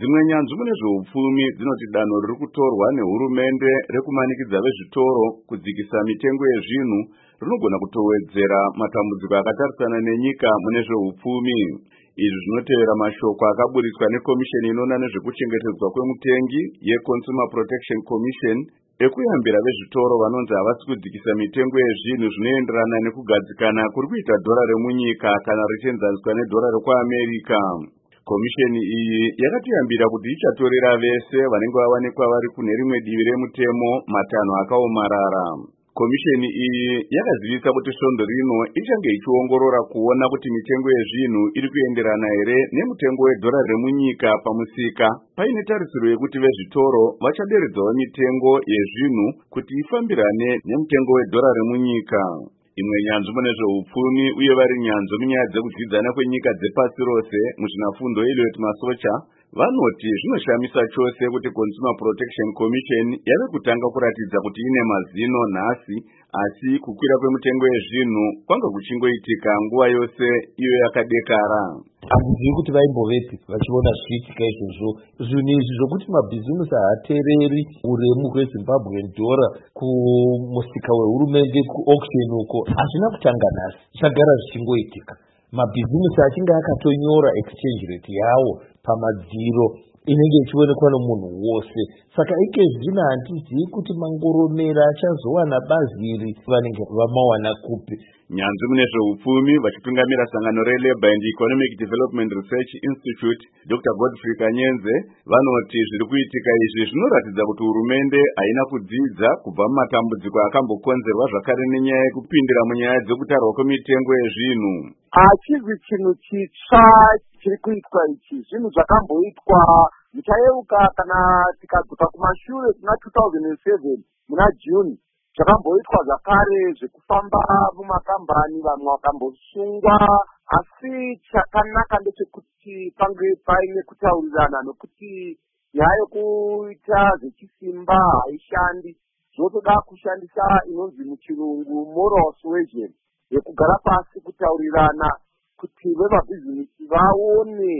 Dzimwe nyanzvi mune zveupfumi dzinoti danho riri kutorwa nehurumende rekumanikidza vezvitoro kudzikisa mitengo yezvinhu rinogona kutowedzera matambudziko akatarisana nenyika mune zveupfumi. Izvi zvinotevera mashoko akaburitswa nekomisheni inoona nezvekuchengetedzwa kwemutengi yeConsumer Protection Commission ekuyambira vezvitoro vanonzi havasi kudzikisa mitengo yezvinhu zvinoenderana nekugadzikana kuri kuita dhora remunyika kana richenzaniswa nedhora rekuAmerika. Komisheni iyi yakatiyambira kuti ichatorera vese vanenge vawanikwa vari kune rimwe divi remutemo matanho akaomarara. Komisheni iyi yakazivisa kuti svondo rino ichange ichiongorora kuona kuti mitengo yezvinhu iri kuenderana here nemutengo wedhora remunyika pamusika, paine tarisiro yekuti vezvitoro vachaderedzawo mitengo yezvinhu kuti ifambirane nemutengo wedhora remunyika. Imwe nyanzvi mune zveupfumi uye vari nyanzvi munyaya dzekudzidzana kwenyika dzepasi rose muzvinafundo Elliot Masocha vanoti zvinoshamisa chose kuti Consumer Protection Commission yave kutanga kuratidza kuti ine mazino nhasi, asi kukwira kwemutengo yezvinhu kwanga kuchingoitika nguva yose iyo yakadekara. Handizivi kuti vaimbovepi vachiona zvichiitika izvozvo. Zvinhu izvi zvokuti mabhizimusi haateereri uremu hweZimbabwe dhora kumusika wehurumende kuauction uko hazvina kutanga nhasi, zvagara zvichingoitika. Mabhizimusi achinge akatonyora exchange rate yawo pamadziro inenge ichionekwa nomunhu wose. Saka ike zvino handizivi kuti mangoromera achazowana bazi iri vanenge vamawana kupi. Nyanzvi mune zveupfumi vachitungamira sangano reLabour and Economic Development Research Institute Dr. Godfrey Kanyenze vanoti zviri kuitika izvi zvinoratidza kuti hurumende haina kudzidza kubva mumatambudziko akambokonzerwa zvakare nenyaya yekupindira munyaya dzekutarwa kwemitengo yezvinhu. Hachizi chinhu chitsva chiri kuitwa ichi, zvinhu zvakamboitwa muchayeuka kana tikadzoka kumashure kuna 2007 muna June. Zvakamboitwa zvakare zvekufamba mumakambani vanhu vakambosungwa, asi chakanaka ndechekuti pange paine kutaurirana nokuti nyaya yokuita zvechisimba haishandi. Zvotoda kushandisa inonzi muchirungu moral suasion, yekugara pasi kutaurirana kuti vemabhizinesi vaone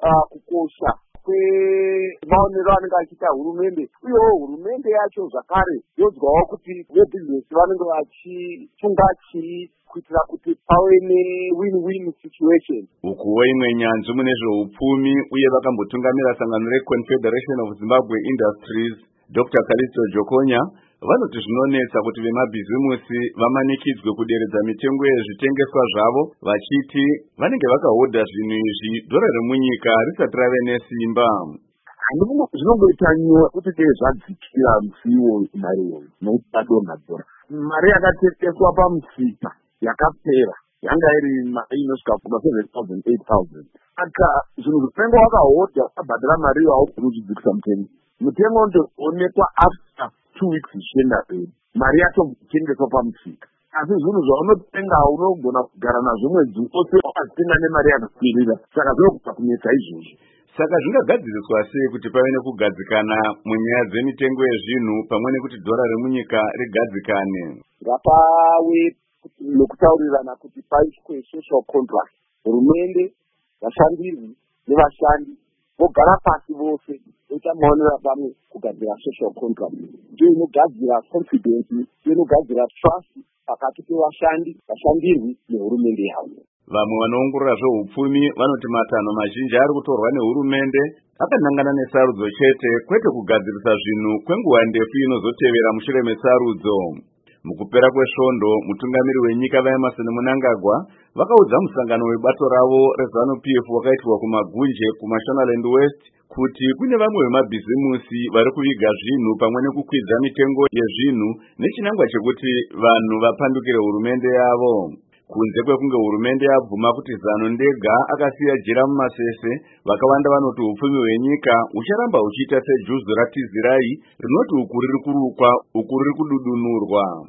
kukosha kwemaonero anenge achiita hurumende, uyewo hurumende yacho zvakare yonzwawo kuti vebhizinesi vanenge vachitunga chii kuitira kuti pave ne-win-win situation. Ukuwo imwe nyanzvi mune zveupfumi uye vakambotungamira sangano reConfederation of Zimbabwe Industries Dr. Kalisto Jokonya vanoti zvinonetsa kuti vemabhizimusi vamanikidzwe kuderedza mitengo yezvitengeswa zvavo, vachiti vanenge vakahodha zvinhu izvi dhora remunyika risati rave nesimba. Zvinongoita nyuwa kuti dei zvadzikira musiwo mariwo nokuti adonha dhora. Mari yakatengeswa pamusika yakapera yanga iri inosvika kuma 7,000 8,000. Saka zvinhu zvinenge wakahodha wabhadhara mari haugoni kuchidzikisa mutengo. Mutengo ndoonekwa after 2 weeks zvichienda mberi, mari yacho kutengeswa pamusika. Asi zvinhu zvaunotenga unogona kugara nazvo mwedzi wose wakazitenga nemari yakakwirira, saka zvinogona kunetsa izvozvo. Saka zvingagadziriswa sei kuti pave nekugadzikana munyaya dzemitengo yezvinhu pamwe nekuti dhora remunyika rigadzikane? Ngapave nekutaurirana kuti paitwe social contract. Hurumende, vashandirwi nevashandi vogara pasi vose voita maonero pamwe kugadzira social contract. Ndiyo inogadzira confidence, ndiyo inogadzira trust pakati pevashandi, vashandirwi nehurumende yavo. Vamwe vanoongorora zveupfumi vanoti matanho mazhinji ari kutorwa nehurumende akanangana nesarudzo chete, kwete kugadzirisa zvinhu kwenguva ndefu inozotevera mushure mesarudzo. Mukupera kwesvondo, mutungamiri wenyika vaEmmerson Mnangagwa vakaudza musangano webato ravo reZANU-PF wakaitirwa kumagunje kuMashonaland West kuti kune vamwe vemabhizimusi vari kuviga zvinhu pamwe nekukwidza mitengo yezvinhu nechinangwa chekuti vanhu vapandukire hurumende yavo. Kunze kwekunge hurumende yabvuma kuti ZANU ndega akasiya jira mumasese, vakawanda vanoti upfumi hwenyika ucharamba huchiita sejuzu ratizirai rinoti uku riri kurukwa uku riri kududunurwa.